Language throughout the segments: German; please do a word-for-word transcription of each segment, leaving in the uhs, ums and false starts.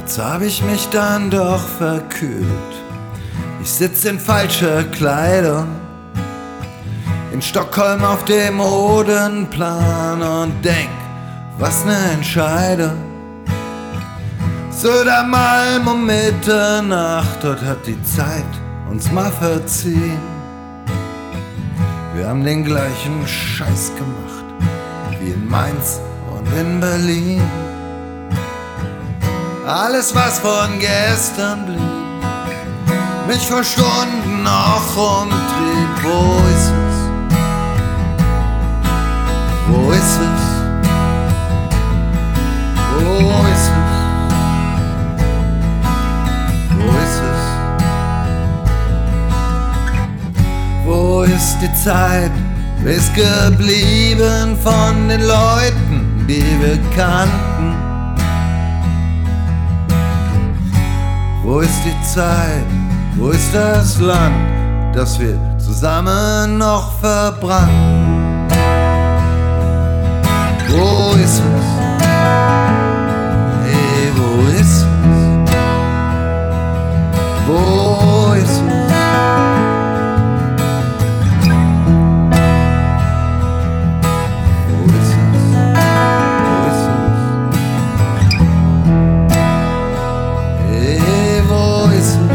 Jetzt hab ich mich dann doch verkühlt. Ich sitz in falscher Kleidung in Stockholm auf dem Odenplan und denk, was ne Entscheidung. Södermalm um Mitternacht, dort hat die Zeit uns mal verziehen. Wir haben den gleichen Scheiß gemacht wie in Mainz und in Berlin. Alles, was von gestern blieb, mich vor Stunden noch umtrieb. Wo ist es? Wo ist es? Wo ist es? Wo ist es? Wo ist die Zeit? Wer ist geblieben von den Leuten, die wir kannten? Wo ist die Zeit? Wo ist das Land, das wir zusammen noch verbrannten? Wo ist es? Hey, wo ist es? Wo ist es? Wo ist es? Wo ist es? Hey, wo ist es?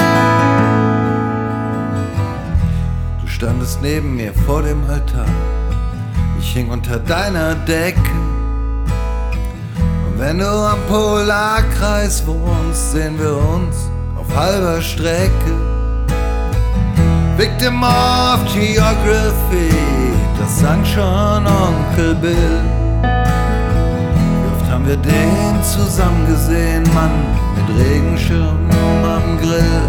Du standest neben mir vor dem Altar. Ich hing unter deiner Decke. Und wenn du am Polarkreis wohnst, sehen wir uns auf halber Strecke. Victim of Geography, das sang schon Onkel Bill. Wie oft haben wir den zusammen gesehen, Mann, mit Regenschirm am Grill.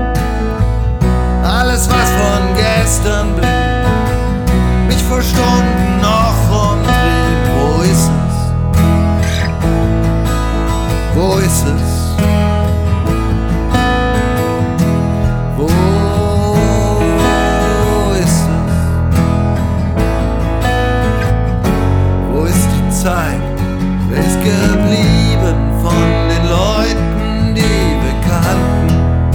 Alles, was von gestern blieb, mich vor Stunden noch umtrieb. Wo ist es? Wo ist es? Wo ist es? Wo ist die Zeit? Wer ist geblieben von den Leuten, die wir kannten?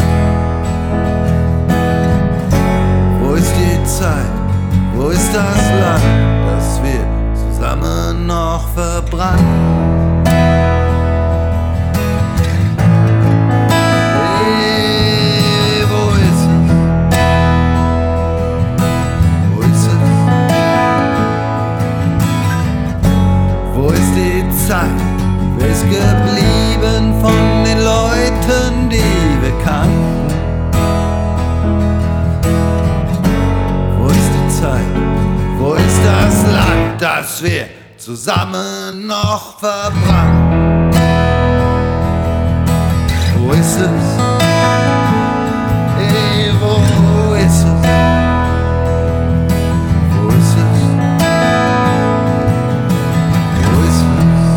Wo ist die Zeit? Wo ist das Land, das wir zusammen noch verbrannten? Hey, wo ist es? Wo ist es? Wo ist die Zeit? Wer ist geblieben von den Leuten, die wir kannten? Wo ist das Land, das wir zusammen noch verbrannt? Wo ist es? Hey, wo ist es? Wo ist es? Wo ist es?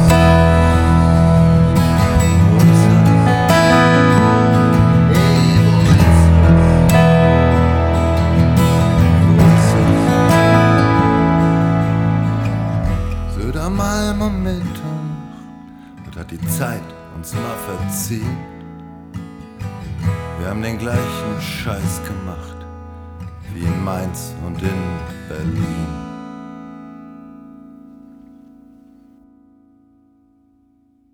Wo ist es? Hey, wo ist es? Södermalm um Mitternacht, dort hat die Zeit uns mal verziehen. Wir haben den gleichen Scheiß gemacht wie in Mainz und in Berlin.